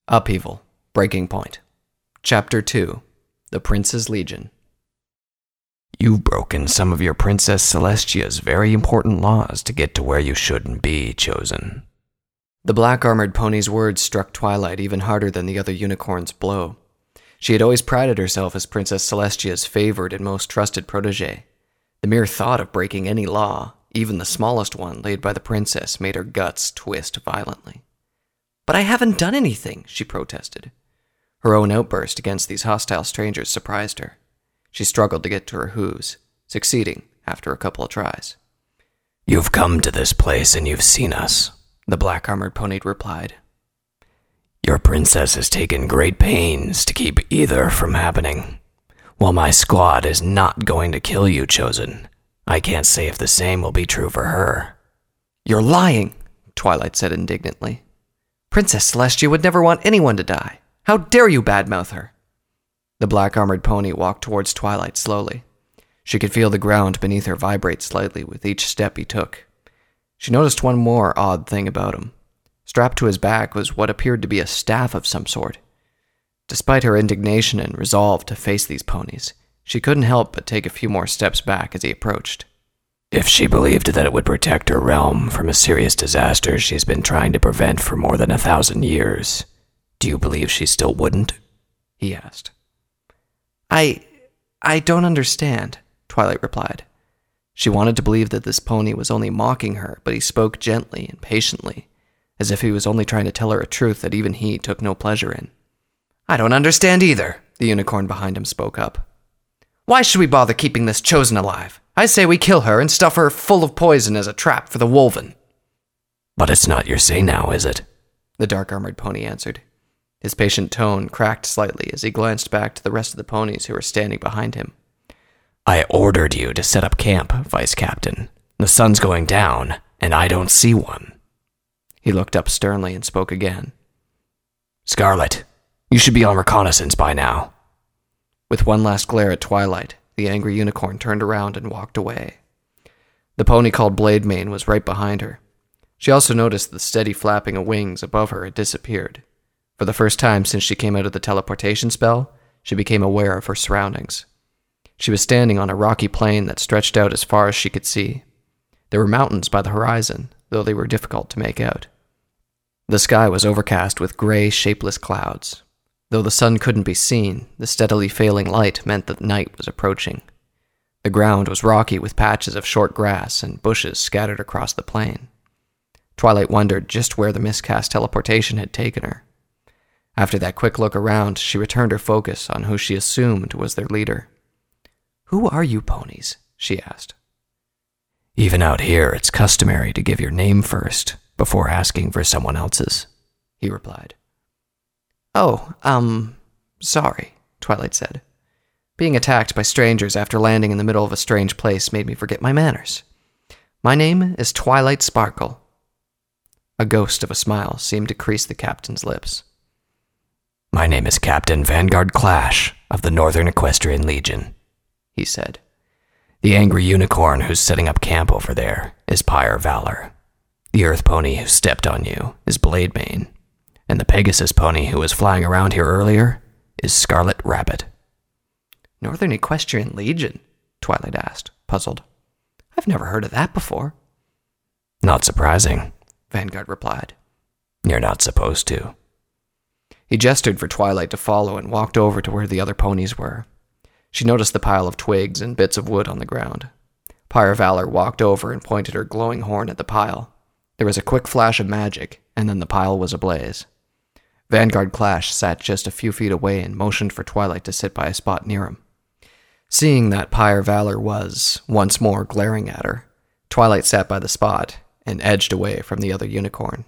Upheaval. Breaking Point. Chapter 2. The Prince's Legion. You've broken some of your Princess Celestia's very important laws to get to where you shouldn't be, Chosen. The black-armored pony's words struck Twilight even harder than the other unicorn's blow. She had always prided herself as Princess Celestia's favored and most trusted protege. The mere thought of breaking any law, even the smallest one laid by the princess, made her guts twist violently. "But I haven't done anything," she protested. Her own outburst against these hostile strangers surprised her. She struggled to get to her hooves, succeeding after a couple of tries. "You've come to this place and you've seen us," the black-armored pony replied. "Your princess has taken great pains to keep either from happening. While my squad is not going to kill you, Chosen, I can't say if the same will be true for her." "You're lying," Twilight said indignantly. "Princess Celestia would never want anyone to die. How dare you badmouth her?" The black-armored pony walked towards Twilight slowly. She could feel the ground beneath her vibrate slightly with each step he took. She noticed one more odd thing about him. Strapped to his back was what appeared to be a staff of some sort. Despite her indignation and resolve to face these ponies, she couldn't help but take a few more steps back as he approached. "If she believed that it would protect her realm from a serious disaster she's been trying to prevent for more than 1,000 years, do you believe she still wouldn't?" he asked. I don't understand," Twilight replied. She wanted to believe that this pony was only mocking her, but he spoke gently and patiently, as if he was only trying to tell her a truth that even he took no pleasure in. "I don't understand either," the unicorn behind him spoke up. "Why should we bother keeping this Chosen alive? I say we kill her and stuff her full of poison as a trap for the Wolven." "But it's not your say now, is it?" the dark-armored pony answered. His patient tone cracked slightly as he glanced back to the rest of the ponies who were standing behind him. "I ordered you to set up camp, Vice Captain. The sun's going down, and I don't see one." He looked up sternly and spoke again. "Scarlet, you should be on reconnaissance by now." With one last glare at Twilight, the angry unicorn turned around and walked away. The pony called Blademane was right behind her. She also noticed the steady flapping of wings above her had disappeared. For the first time since she came out of the teleportation spell, she became aware of her surroundings. She was standing on a rocky plain that stretched out as far as she could see. There were mountains by the horizon, though they were difficult to make out. The sky was overcast with gray, shapeless clouds. Though the sun couldn't be seen, the steadily failing light meant that night was approaching. The ground was rocky with patches of short grass and bushes scattered across the plain. Twilight wondered just where the miscast teleportation had taken her. After that quick look around, she returned her focus on who she assumed was their leader. "Who are you ponies?" she asked. "Even out here, it's customary to give your name first, before asking for someone else's," he replied. "Oh, sorry," Twilight said. "Being attacked by strangers after landing in the middle of a strange place made me forget my manners. My name is Twilight Sparkle." A ghost of a smile seemed to crease the captain's lips. "My name is Captain Vanguard Clash of the Northern Equestrian Legion," he said. "The angry unicorn who's setting up camp over there is Pyre Valor. The earth pony who stepped on you is Blademane, and the Pegasus pony who was flying around here earlier is Scarlet Rabbit." "Northern Equestrian Legion?" Twilight asked, puzzled. "I've never heard of that before." "Not surprising," Vanguard replied. "You're not supposed to." He gestured for Twilight to follow and walked over to where the other ponies were. She noticed the pile of twigs and bits of wood on the ground. Pyre Valor walked over and pointed her glowing horn at the pile. There was a quick flash of magic, and then the pile was ablaze. Vanguard Clash sat just a few feet away and motioned for Twilight to sit by a spot near him. Seeing that Pyre Valor was, once more, glaring at her, Twilight sat by the spot and edged away from the other unicorn.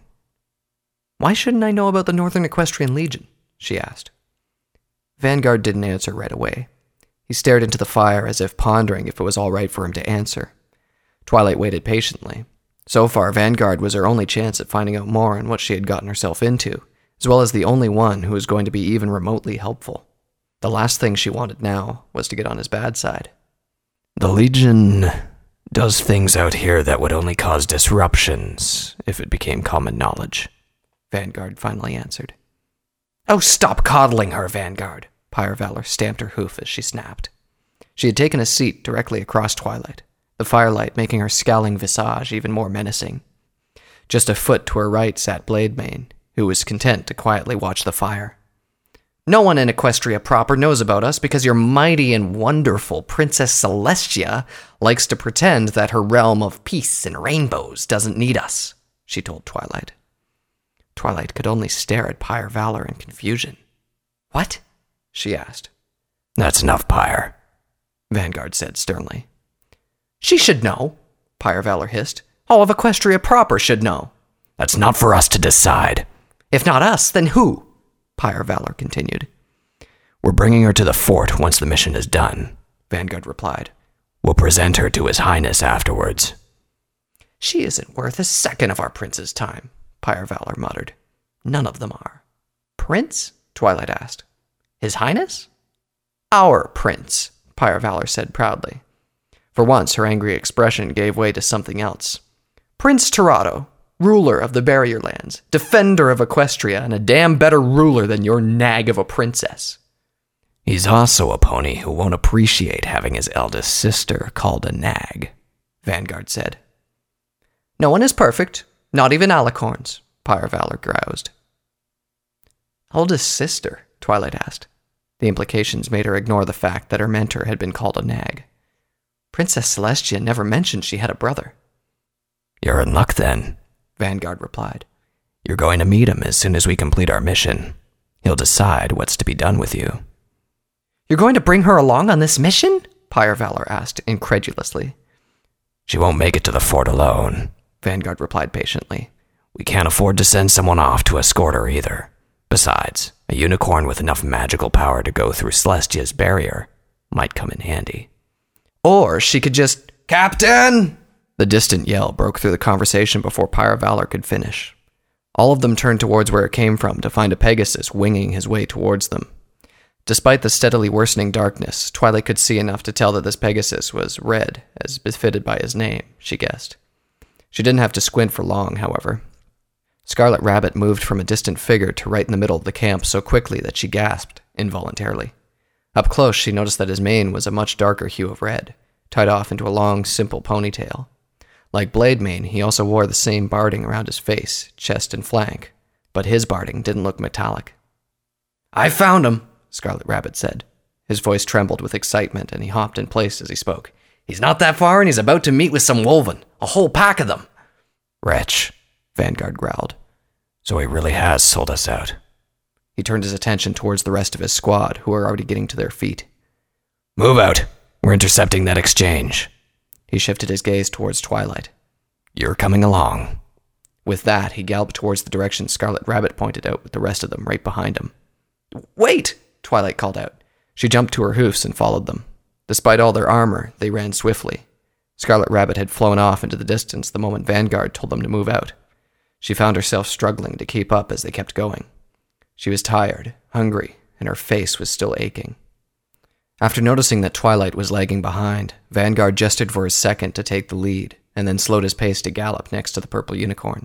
"Why shouldn't I know about the Northern Equestrian Legion?" she asked. Vanguard didn't answer right away. He stared into the fire as if pondering if it was all right for him to answer. Twilight waited patiently. So far, Vanguard was her only chance at finding out more on what she had gotten herself into, as well as the only one who was going to be even remotely helpful. The last thing she wanted now was to get on his bad side. "The Legion does things out here that would only cause disruptions if it became common knowledge," Vanguard finally answered. Oh, stop coddling her, Vanguard. Pyre Valor stamped her hoof as she snapped. She had taken a seat directly across Twilight, the firelight making her scowling visage even more menacing. Just a foot to her right sat Blademane, who was content to quietly watch the fire. No one in Equestria proper knows about us because your mighty and wonderful Princess Celestia likes to pretend that her realm of peace and rainbows doesn't need us, she told Twilight. Twilight could only stare at Pyre Valor in confusion. What? She asked. That's enough, Pyre, Vanguard said sternly. She should know, Pyre Valor hissed. All of Equestria proper should know. That's not for us to decide. If not us, then who? Pyre Valor continued. We're bringing her to the fort once the mission is done, Vanguard replied. We'll present her to His Highness afterwards. She isn't worth a second of our prince's time, Pyre Valor muttered. None of them are. Prince? Twilight asked. His Highness? Our prince, Pyre Valor said proudly. For once, her angry expression gave way to something else. Prince Tirado, ruler of the Barrier Lands, defender of Equestria, and a damn better ruler than your nag of a princess. He's also a pony who won't appreciate having his eldest sister called a nag, Vanguard said. No one is perfect, not even alicorns, Pyre Valor groused. Eldest sister? Twilight asked. The implications made her ignore the fact that her mentor had been called a nag. Princess Celestia never mentioned she had a brother. You're in luck then, Vanguard replied. You're going to meet him as soon as we complete our mission. He'll decide what's to be done with you. You're going to bring her along on this mission? Pyre Valor asked incredulously. She won't make it to the fort alone, Vanguard replied patiently. We can't afford to send someone off to escort her either. Besides, a unicorn with enough magical power to go through Celestia's barrier might come in handy. Or she could just... Captain! The distant yell broke through the conversation before Pyre Valor could finish. All of them turned towards where it came from to find a Pegasus winging his way towards them. Despite the steadily worsening darkness, Twilight could see enough to tell that this Pegasus was red, as befitted by his name, she guessed. She didn't have to squint for long, however. Scarlet Rabbit moved from a distant figure to right in the middle of the camp so quickly that she gasped, involuntarily. Up close, she noticed that his mane was a much darker hue of red, tied off into a long, simple ponytail. Like Blademane, he also wore the same barding around his face, chest, and flank, but his barding didn't look metallic. I found him, Scarlet Rabbit said. His voice trembled with excitement, and he hopped in place as he spoke. He's not that far, and he's about to meet with some wolven. A whole pack of them. Wretch, Vanguard growled. So he really has sold us out. He turned his attention towards the rest of his squad, who were already getting to their feet. Move out. We're intercepting that exchange. He shifted his gaze towards Twilight. You're coming along. With that, he galloped towards the direction Scarlet Rabbit pointed out with the rest of them right behind him. Wait! Twilight called out. She jumped to her hoofs and followed them. Despite all their armor, they ran swiftly. Scarlet Rabbit had flown off into the distance the moment Vanguard told them to move out. She found herself struggling to keep up as they kept going. She was tired, hungry, and her face was still aching. After noticing that Twilight was lagging behind, Vanguard gestured for his second to take the lead, and then slowed his pace to gallop next to the purple unicorn.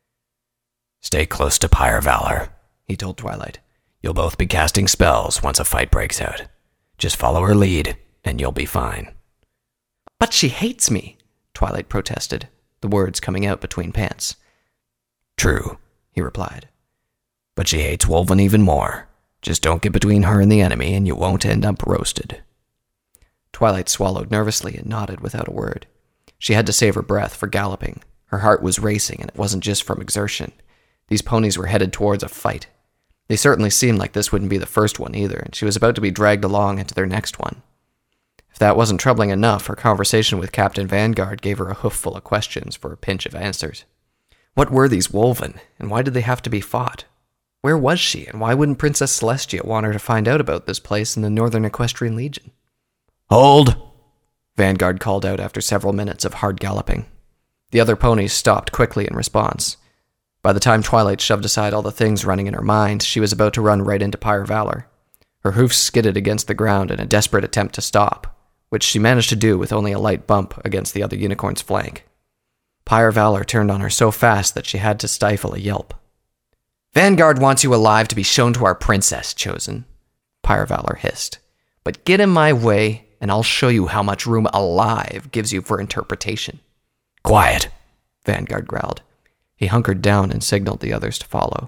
Stay close to Pyre Valor, he told Twilight. You'll both be casting spells once a fight breaks out. Just follow her lead, and you'll be fine. But she hates me, Twilight protested, the words coming out between pants. True, he replied. But she hates Wolven even more. Just don't get between her and the enemy, and you won't end up roasted. Twilight swallowed nervously and nodded without a word. She had to save her breath for galloping. Her heart was racing, and it wasn't just from exertion. These ponies were headed towards a fight. They certainly seemed like this wouldn't be the first one either, and she was about to be dragged along into their next one. If that wasn't troubling enough, her conversation with Captain Vanguard gave her a hoofful of questions for a pinch of answers. What were these Wolven, and why did they have to be fought? Where was she, and why wouldn't Princess Celestia want her to find out about this place in the Northern Equestrian Legion? Hold! Vanguard called out after several minutes of hard galloping. The other ponies stopped quickly in response. By the time Twilight shoved aside all the things running in her mind, she was about to run right into Pyre Valor. Her hoofs skidded against the ground in a desperate attempt to stop, which she managed to do with only a light bump against the other unicorn's flank. Pyre Valor turned on her so fast that she had to stifle a yelp. Vanguard wants you alive to be shown to our princess, Chosen, Pyre Valor hissed. But get in my way, and I'll show you how much room alive gives you for interpretation. Quiet, Vanguard growled. He hunkered down and signaled the others to follow.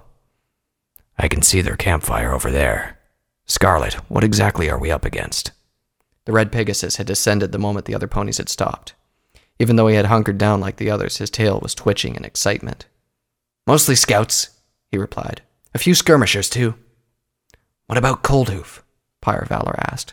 I can see their campfire over there. Scarlet, what exactly are we up against? The red Pegasus had descended the moment the other ponies had stopped. Even though he had hunkered down like the others, his tail was twitching in excitement. Mostly scouts, he replied. A few skirmishers, too. What about Coldhoof? Pyre Valor asked.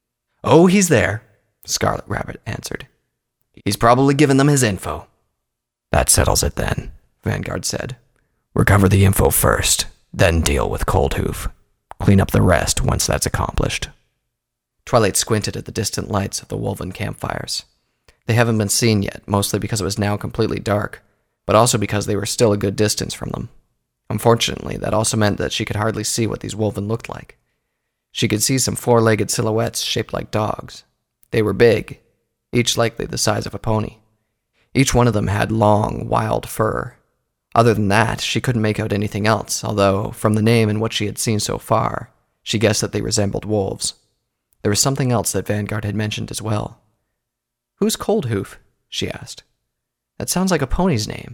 Oh, he's there, Scarlet Rabbit answered. He's probably given them his info. That settles it then, Vanguard said. Recover the info first, then deal with Coldhoof. Clean up the rest once that's accomplished. Twilight squinted at the distant lights of the Wolven campfires. They haven't been seen yet, mostly because it was now completely dark, but also because they were still a good distance from them. Unfortunately, that also meant that she could hardly see what these Wolven looked like. She could see some four-legged silhouettes shaped like dogs. They were big, each likely the size of a pony. Each one of them had long, wild fur. Other than that, she couldn't make out anything else, although, from the name and what she had seen so far, she guessed that they resembled wolves. There was something else that Vanguard had mentioned as well. Who's Coldhoof? She asked. That sounds like a pony's name.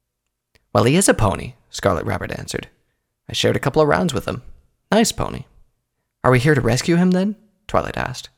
Well, he is a pony, Scarlet Rabbit answered. I shared a couple of rounds with him. Nice pony. Are we here to rescue him, then? Twilight asked.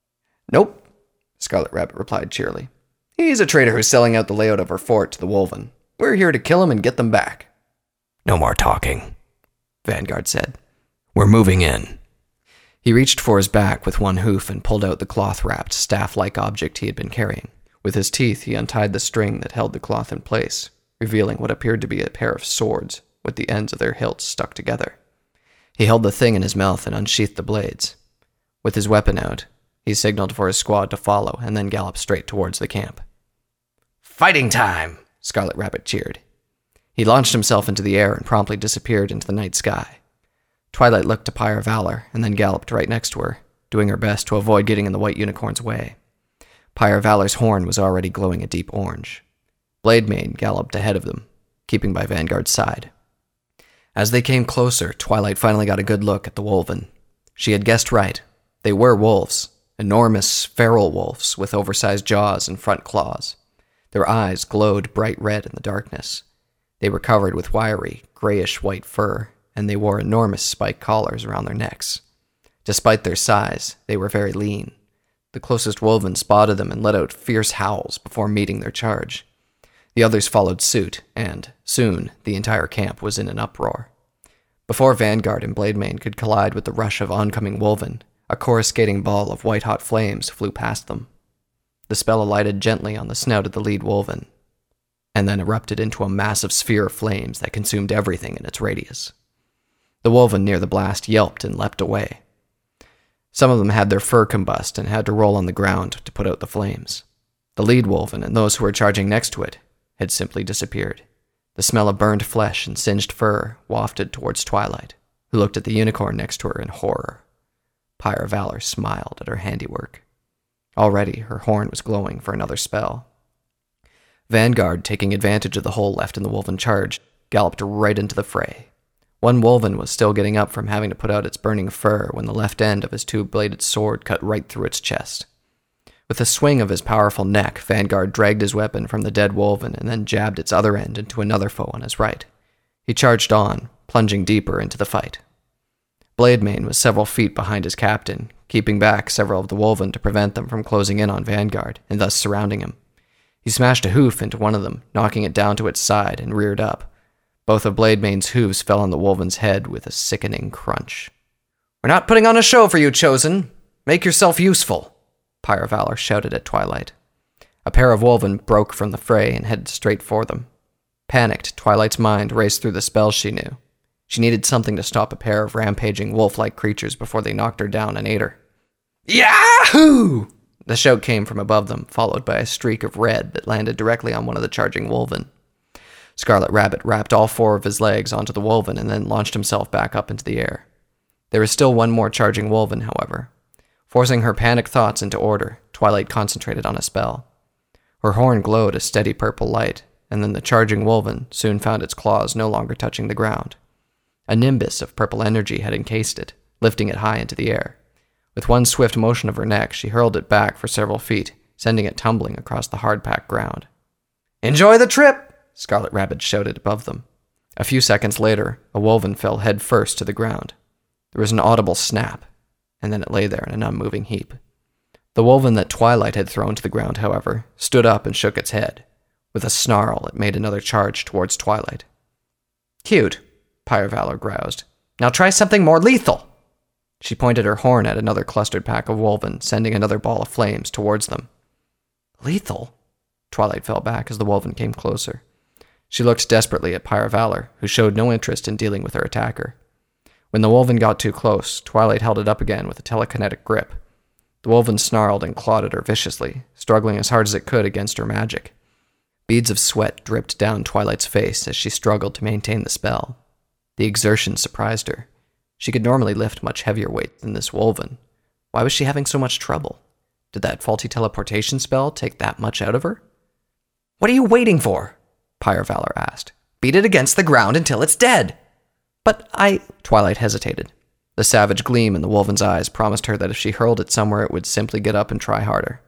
Nope, Scarlet Rabbit replied cheerily. He's a trader who's selling out the layout of her fort to the Wolven. We're here to kill him and get them back. No more talking, Vanguard said. We're moving in. He reached for his back with one hoof and pulled out the cloth-wrapped, staff-like object he had been carrying. With his teeth, he untied the string that held the cloth in place, revealing what appeared to be a pair of swords, with the ends of their hilts stuck together. He held the thing in his mouth and unsheathed the blades. With his weapon out, he signaled for his squad to follow and then galloped straight towards the camp. Fighting time! Scarlet Rabbit cheered. He launched himself into the air and promptly disappeared into the night sky. Twilight looked to Pyre Valor and then galloped right next to her, doing her best to avoid getting in the white unicorn's way. Pyre Valor's horn was already glowing a deep orange. Blademane galloped ahead of them, keeping by Vanguard's side. As they came closer, Twilight finally got a good look at the Wolven. She had guessed right. They were wolves, enormous, feral wolves with oversized jaws and front claws. Their eyes glowed bright red in the darkness. They were covered with wiry, grayish-white fur, and they wore enormous spiked collars around their necks. Despite their size, they were very lean. The closest Wolven spotted them and let out fierce howls before meeting their charge. The others followed suit, and, soon, the entire camp was in an uproar. Before Vanguard and Blademane could collide with the rush of oncoming Wolven, a coruscating ball of white-hot flames flew past them. The spell alighted gently on the snout of the lead Wolven, and then erupted into a massive sphere of flames that consumed everything in its radius. The Wolven near the blast yelped and leapt away. Some of them had their fur combust and had to roll on the ground to put out the flames. The lead Wolven and those who were charging next to it had simply disappeared. The smell of burned flesh and singed fur wafted towards Twilight, who looked at the unicorn next to her in horror. Pyre Valor smiled at her handiwork. Already, her horn was glowing for another spell. Vanguard, taking advantage of the hole left in the Wolven charge, galloped right into the fray. One Wolven was still getting up from having to put out its burning fur when the left end of his two-bladed sword cut right through its chest. With a swing of his powerful neck, Vanguard dragged his weapon from the dead Wolven and then jabbed its other end into another foe on his right. He charged on, plunging deeper into the fight. Blademane was several feet behind his captain, keeping back several of the Wolven to prevent them from closing in on Vanguard and thus surrounding him. He smashed a hoof into one of them, knocking it down to its side, and reared up. Both of Blademane's hooves fell on the Wolven's head with a sickening crunch. We're not putting on a show for you, Chosen. Make yourself useful, Pyre Valor shouted at Twilight. A pair of Wolven broke from the fray and headed straight for them. Panicked, Twilight's mind raced through the spells she knew. She needed something to stop a pair of rampaging wolf-like creatures before they knocked her down and ate her. Yahoo! The shout came from above them, followed by a streak of red that landed directly on one of the charging Wolven. Scarlet Rabbit wrapped all four of his legs onto the Wolven and then launched himself back up into the air. There was still one more charging Wolven, however. Forcing her panicked thoughts into order, Twilight concentrated on a spell. Her horn glowed a steady purple light, and then the charging Wolven soon found its claws no longer touching the ground. A nimbus of purple energy had encased it, lifting it high into the air. With one swift motion of her neck, she hurled it back for several feet, sending it tumbling across the hard-packed ground. "Enjoy the trip!" Scarlet Rabbit shouted above them. A few seconds later, a wolven fell head first to the ground. There was an audible snap, and then it lay there in an unmoving heap. The wolven that Twilight had thrown to the ground, however, stood up and shook its head. With a snarl, it made another charge towards Twilight. "Cute," Pyre Valor groused. "Now try something more lethal!" She pointed her horn at another clustered pack of wolven, sending another ball of flames towards them. "Lethal?" Twilight fell back as the wolven came closer. She looked desperately at Pyre Valor, who showed no interest in dealing with her attacker. When the wolven got too close, Twilight held it up again with a telekinetic grip. The wolven snarled and clawed at her viciously, struggling as hard as it could against her magic. Beads of sweat dripped down Twilight's face as she struggled to maintain the spell. The exertion surprised her. She could normally lift much heavier weight than this wolven. Why was she having so much trouble? Did that faulty teleportation spell take that much out of her? "What are you waiting for?" Pyre Valor asked. "Beat it against the ground until it's dead." "But Twilight hesitated. The savage gleam in the wolven's eyes promised her that if she hurled it somewhere, it would simply get up and try harder.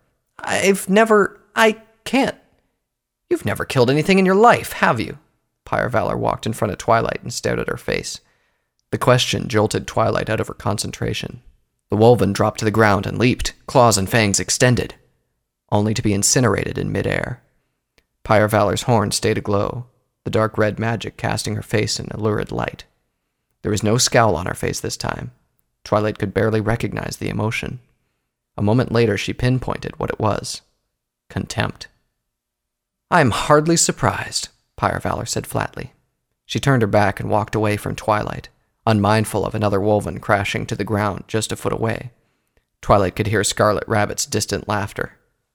I can't. You've never killed anything in your life, have you?" Pyre Valor walked in front of Twilight and stared at her face. The question jolted Twilight out of her concentration. The wolven dropped to the ground and leaped, claws and fangs extended, only to be incinerated in midair. Pyre Valor's horn stayed aglow, the dark red magic casting her face in a lurid light. There was no scowl on her face this time. Twilight could barely recognize the emotion. A moment later, she pinpointed what it was. Contempt. "I am hardly surprised," Pyre Valor said flatly. She turned her back and walked away from Twilight, unmindful of another wolven crashing to the ground just a foot away. Twilight could hear Scarlet Rabbit's distant laughter.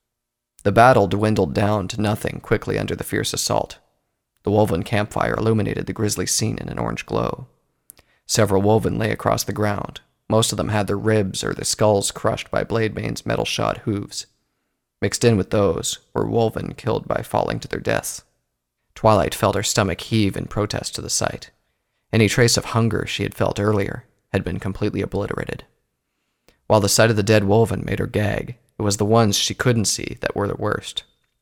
The battle dwindled down to nothing quickly under the fierce assault. The wolven campfire illuminated the grisly scene in an orange glow. Several wolven lay across the ground. Most of them had their ribs or their skulls crushed by Bladebane's metal-shod hooves. Mixed in with those were wolven killed by falling to their deaths. Twilight felt her stomach heave in protest to the sight. Any trace of hunger she had felt earlier had been completely obliterated. While the sight of the dead wolven made her gag, it was the ones she couldn't see that were the worst.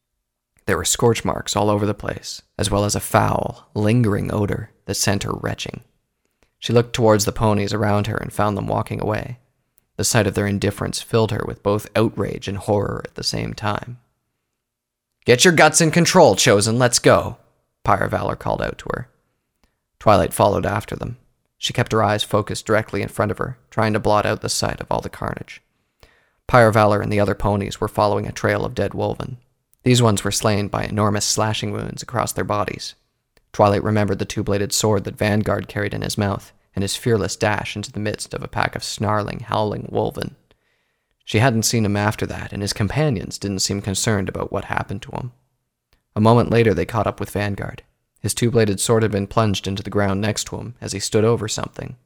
There were scorch marks all over the place, as well as a foul, lingering odor that sent her retching. She looked towards the ponies around her and found them walking away. The sight of their indifference filled her with both outrage and horror at the same time. "Get your guts in control, Chosen, let's go," Pyre Valor called out to her. Twilight followed after them. She kept her eyes focused directly in front of her, trying to blot out the sight of all the carnage. Pyre Valor and the other ponies were following a trail of dead wolven. These ones were slain by enormous slashing wounds across their bodies. Twilight remembered the two-bladed sword that Vanguard carried in his mouth, and his fearless dash into the midst of a pack of snarling, howling wolven. She hadn't seen him after that, and his companions didn't seem concerned about what happened to him. A moment later, they caught up with Vanguard. His two-bladed sword had been plunged into the ground next to him as he stood over something.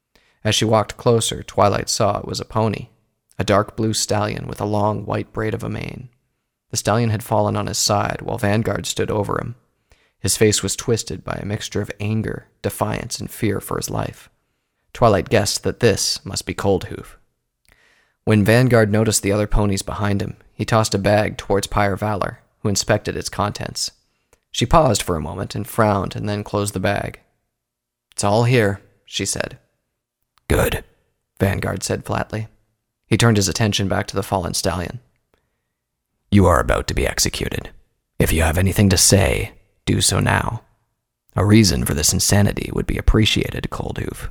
As she walked closer, Twilight saw it was a pony, a dark blue stallion with a long white braid of a mane. The stallion had fallen on his side while Vanguard stood over him. His face was twisted by a mixture of anger, defiance, and fear for his life. Twilight guessed that this must be Coldhoof. When Vanguard noticed the other ponies behind him, he tossed a bag towards Pyre Valor, who inspected its contents. She paused for a moment and frowned and then closed the bag. "It's all here," she said. "Good," Vanguard said flatly. He turned his attention back to the fallen stallion. "You are about to be executed. If you have anything to say, do so now. A reason for this insanity would be appreciated, Coldhoof."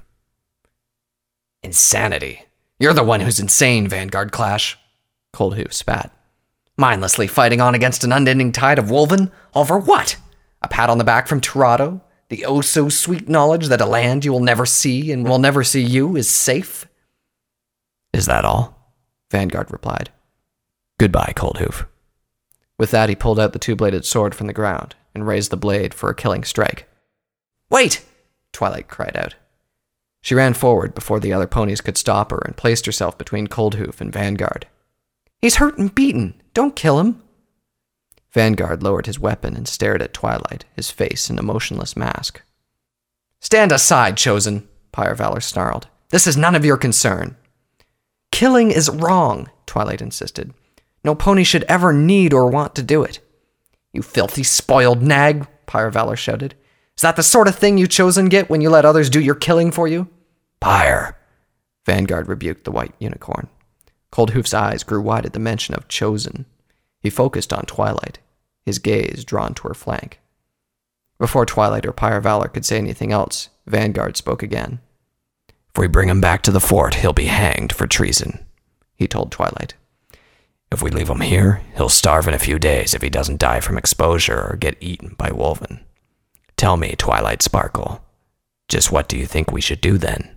"Insanity? You're the one who's insane, Vanguard Clash," Coldhoof spat. "Mindlessly fighting on against an unending tide of wolven? All for what? A pat on the back from Tirado? The oh-so-sweet knowledge that a land you will never see and will never see you is safe?" "Is that all?" Vanguard replied. "Goodbye, Coldhoof." With that, he pulled out the two-bladed sword from the ground and raised the blade for a killing strike. "Wait!" Twilight cried out. She ran forward before the other ponies could stop her and placed herself between Coldhoof and Vanguard. "He's hurt and beaten. Don't kill him." Vanguard lowered his weapon and stared at Twilight, his face an emotionless mask. Stand aside, Chosen, Pyre Valor snarled. This is none of your concern. Killing is wrong, Twilight insisted. No pony should ever need or want to do it. You filthy, spoiled nag, Pyre Valor shouted. Is that the sort of thing you Chosen get when you let others do your killing for you? Pyre, Vanguard rebuked the white unicorn. Coldhoof's eyes grew wide at the mention of Chosen. He focused on Twilight, his gaze drawn to her flank. Before Twilight or Pyre Valor could say anything else, Vanguard spoke again. If we bring him back to the fort, he'll be hanged for treason, he told Twilight. If we leave him here, he'll starve in a few days if he doesn't die from exposure or get eaten by Wolven. Tell me, Twilight Sparkle, just what do you think we should do then?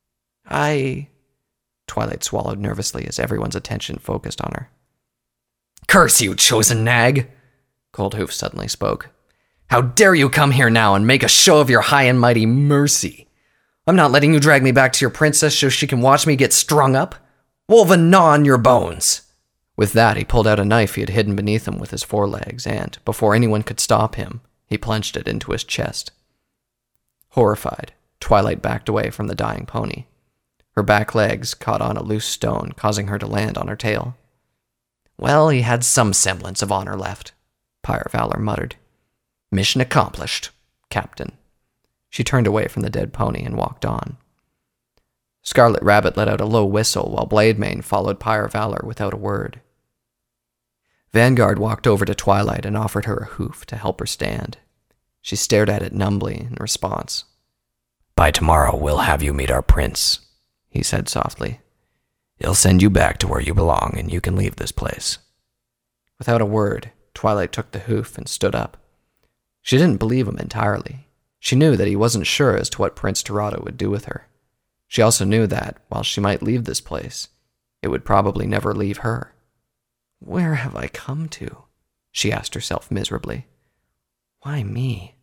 Twilight swallowed nervously as everyone's attention focused on her. Curse you, Chosen nag, Coldhoof suddenly spoke. How dare you come here now and make a show of your high and mighty mercy? I'm not letting you drag me back to your princess so she can watch me get strung up. Wolven gnaw on your bones. With that, he pulled out a knife he had hidden beneath him with his forelegs, and, before anyone could stop him, he plunged it into his chest. Horrified, Twilight backed away from the dying pony. Her back legs caught on a loose stone, causing her to land on her tail. Well, he had some semblance of honor left, Pyre Valor muttered. Mission accomplished, Captain. She turned away from the dead pony and walked on. Scarlet Rabbit let out a low whistle while Blademane followed Pyre Valor without a word. Vanguard walked over to Twilight and offered her a hoof to help her stand. She stared at it numbly in response. By tomorrow, we'll have you meet our prince, he said softly. He'll send you back to where you belong, and you can leave this place. Without a word, Twilight took the hoof and stood up. She didn't believe him entirely. She knew that he wasn't sure as to what Prince Tirado would do with her. She also knew that, while she might leave this place, it would probably never leave her. Where have I come to? She asked herself miserably. Why me?